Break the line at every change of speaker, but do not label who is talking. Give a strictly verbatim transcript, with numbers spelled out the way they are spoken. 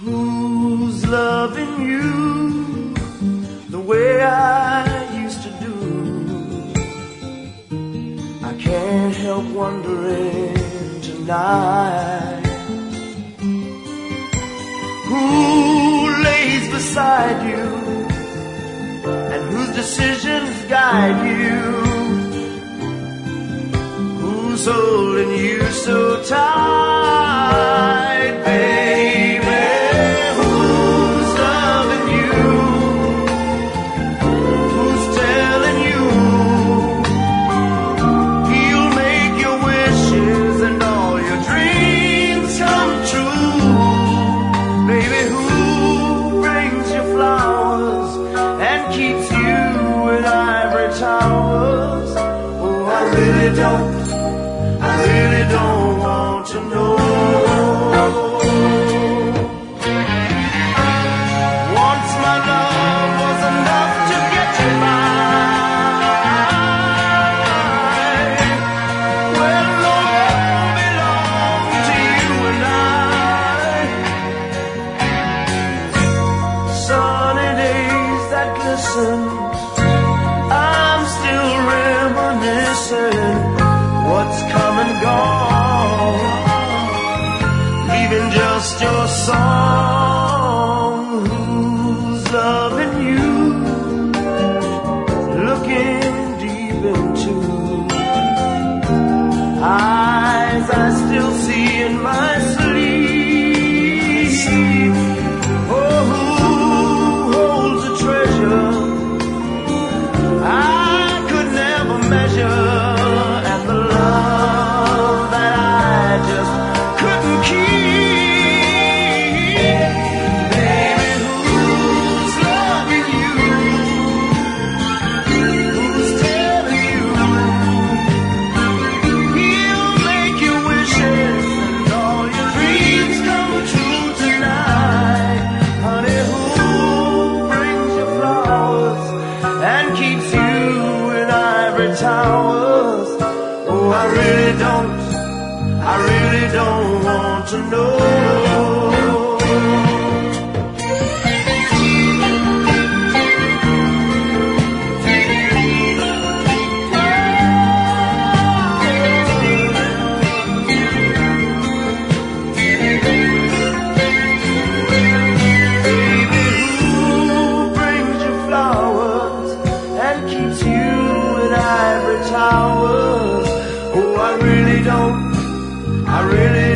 Who's loving you the way I used to do? I can't help wondering tonight. Who lays beside you and whose decisions guide you? Who's holding you so tight, baby? Who's loving you? Who's telling you he'll make your wishes and all your dreams come true? Baby, who brings you flowers and keeps you in ivory towers? Oh, I really don't, I really don't want to know. Once my love was enough to get you by. Well, love belonged to you and I. Sunny days that glisten, I'm still reminiscing. What's come and gone, leaving just your song. Who's loving you, looking deep into eyes I still see in my sleep. Oh, who holds a treasure I could never measure, and the love that I just couldn't keep. Baby, who's loving you? Who's telling you he'll make your wishes and all your dreams come true tonight? Honey, who brings you flowers and keeps you in ivory towers? Oh, I really don't, I really don't want to know. Baby, who brings you flowers and keeps you in ivory towers? Oh, I really don't, I really